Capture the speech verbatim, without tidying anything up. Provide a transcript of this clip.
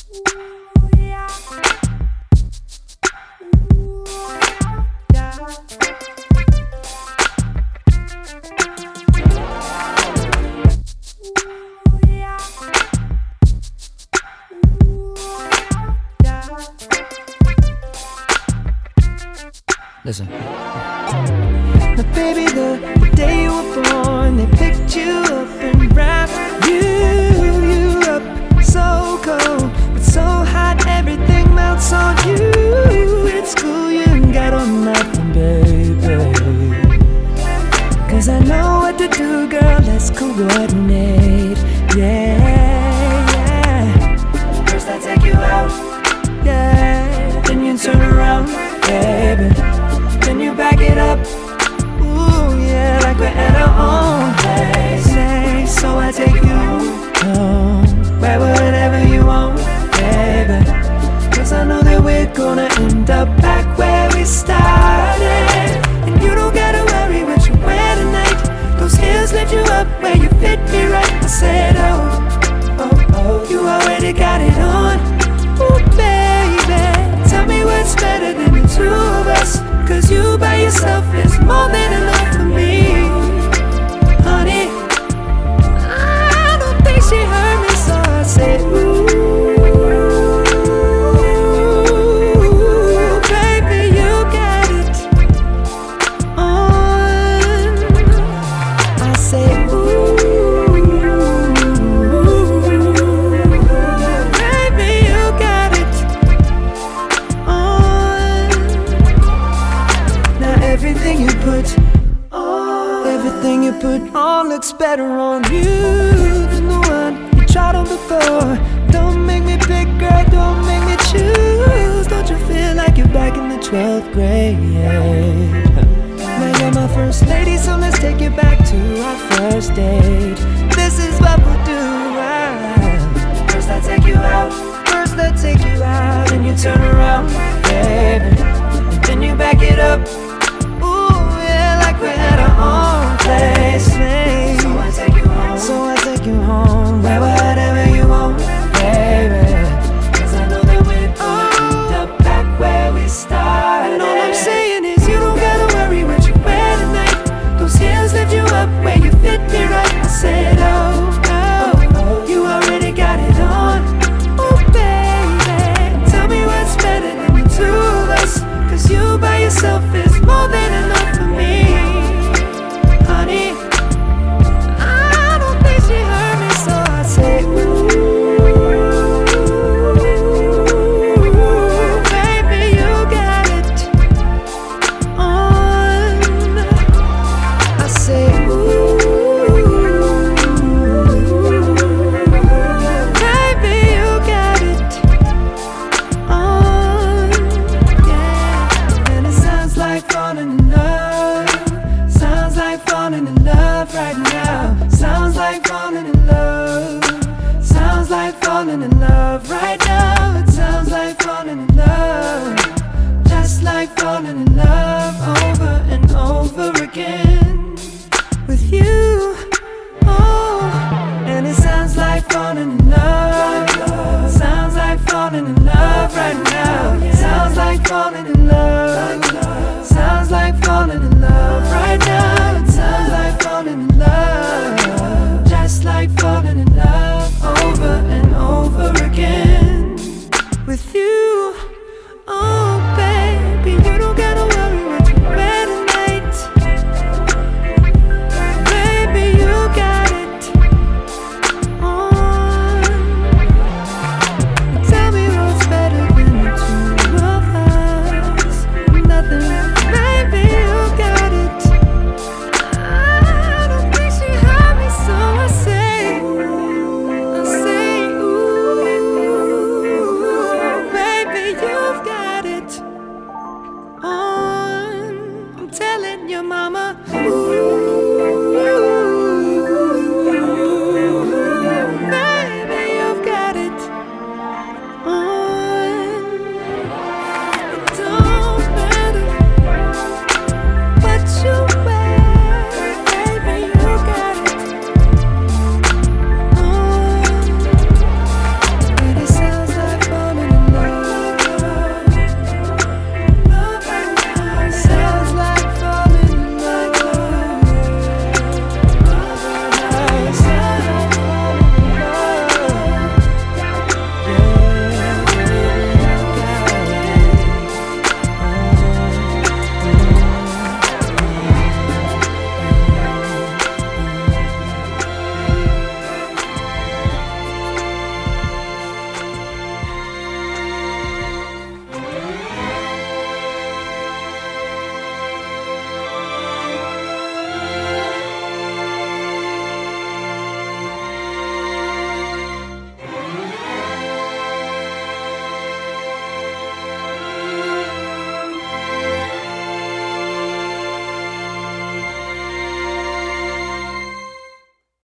Listen. Now baby, the, the day you were born, they picked you up and wrapped you, you up. So cold, but so hot, everything melts on you. It's cool, you ain't got on nothing, baby. Cause I know what to do, girl, let's coordinate. Yeah, yeah. First I take you out, yeah. Then you turn around, baby. Then you back it up, ooh yeah, like we're at our own place. So I take you home, where whatever you want, baby. Cause I know that we're gonna end up back where we started. And you don't gotta worry what you wear tonight. Those heels lift you up where you fit me right. I said oh, oh, oh, you already got it on. Ooh baby, tell me what's better than the two of us. Cause you by yourself is more than enough for me. Honey, I don't think she heard me, so I said ooh, baby, you got it on. I said ooh, baby, you got it on. Everything you put on, everything you put on looks better on you than the one you tried on before. Don't make me pick, girl, don't make me choose. Don't you feel like you're back in the twelfth grade? Now you're my first lady, so let's take it back to our first date. This is what we'll do. First I take you out, first I take you out, and you turn around, baby. Then you back it up, we're at our own place. So I take you home, so I take you home, where whatever you want, baby. Cause I know that we're gonna end up back where we started. And all I'm saying is you don't gotta worry what you wear tonight. Those heels lift you up where you fit me right. I said oh, oh, oh, you already got it on. Oh baby, tell me what's better than the two of us. Cause you by yourself is more than enough for me. Honey, I don't think she heard me, so I say ooh, baby, you got it on. I say ooh, baby, you got it on. Yeah, and it sounds like falling in love. Sounds like falling in love right now. Sounds like falling in love. Sounds like falling in love right now. It sounds like falling in love. Just like falling in love over and over again.